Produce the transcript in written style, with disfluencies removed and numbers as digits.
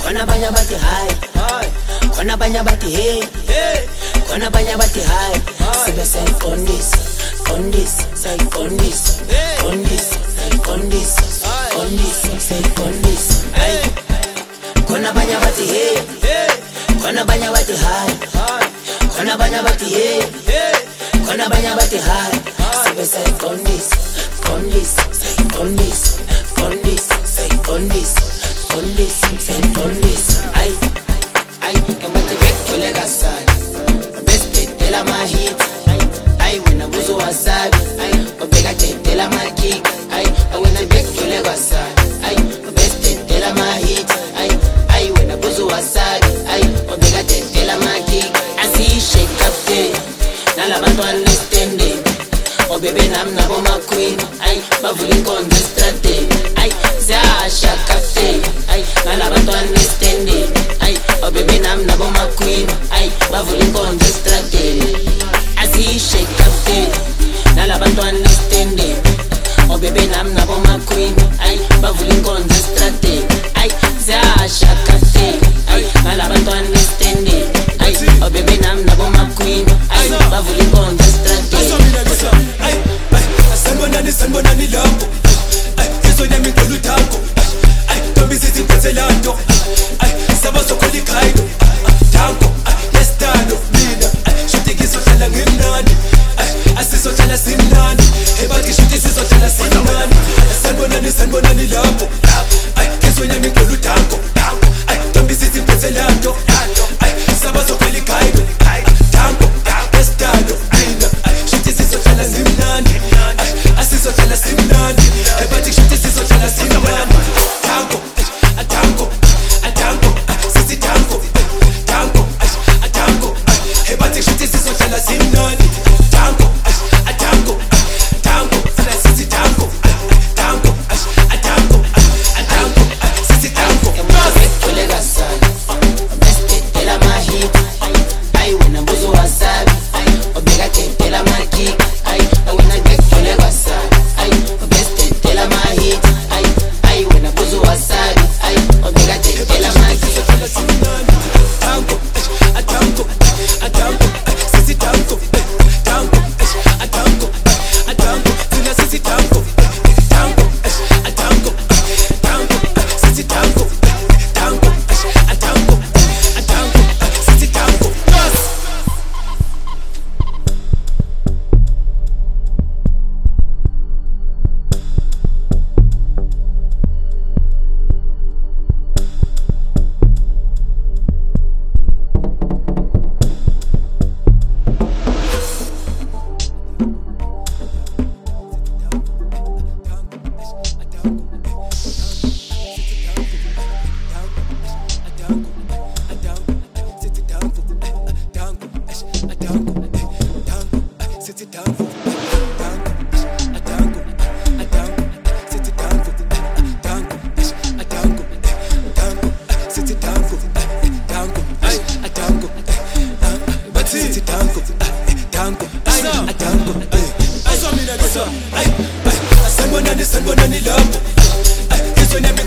khona banya bathi hi, khona banya bathi hey, khona banya bathi hi. Sibe sayifondisa, fondisa, sayifondisa, fondisa, sayifondisa, fondisa, sayifondisa. Khona banya bathi hey, khona banya bathi hi, khona banya bathi hey, khona banya bathi hi. Sibe sayifondisa, fondisa, sayifondisa, fondisa, sayifondisa, fondisa, sayifondisa. Ay, kamate bekule kasana, beste tela mahit. Ay, wena buzo wasabi. Ay, obeka tela makik. Ay, wena bekule kasana. Ay, beste tela mahit. Ay, wena buzo wasabi. Ay, obeka tela makik. Asi shake up day, nalabantu understanding. Oh baby nam na bo ma queen. Ay, bavuli kon distrate. Ay, za shaka day. Ay, nalabantu understanding. Ay, oh baby nam na bo ma queen. Ay, bavuli kon distrate. Asi shake up day, nalabantu understanding. Oh baby nam na bo ma queen. Ay, bavuli kon distrate. Ay, za shaka day. Ay, nalabantu understanding. Ay, oh baby nam na bo ma queen. Ay, bavuli kon distrate. Sanibonani lapho kesona mingcela uthako Ntombi sithi ngiphethe lanto sabazokhola ikhayilo Danko yesitalo mina Shuthi ngizohlala ngimnandi Asizohlala simnandi Ebathi shuthi sizohlala simnandi Sanibonani lapho kesona mingcela uthako Ntombi sithi ngiphethe lanto sabazokhola ikhayilo Danko yesitalo mina Shuthi sizohlala simnandi Asizohlala simnandi ebathi shuthi sizohlala simnandi Danko sithi danko ebathi shuthi sizohlala simnandi Danko sithi danko sithi danko bekule kasana, beste tela mahit. Ay, wena buzo wasabi. Obeka tela makik. Ay, wena bekule kasana. Ay, beste tela mahit. Ay, wena buzo wasabi. Ay, obeka tela makik. Sanibonani lapho kesona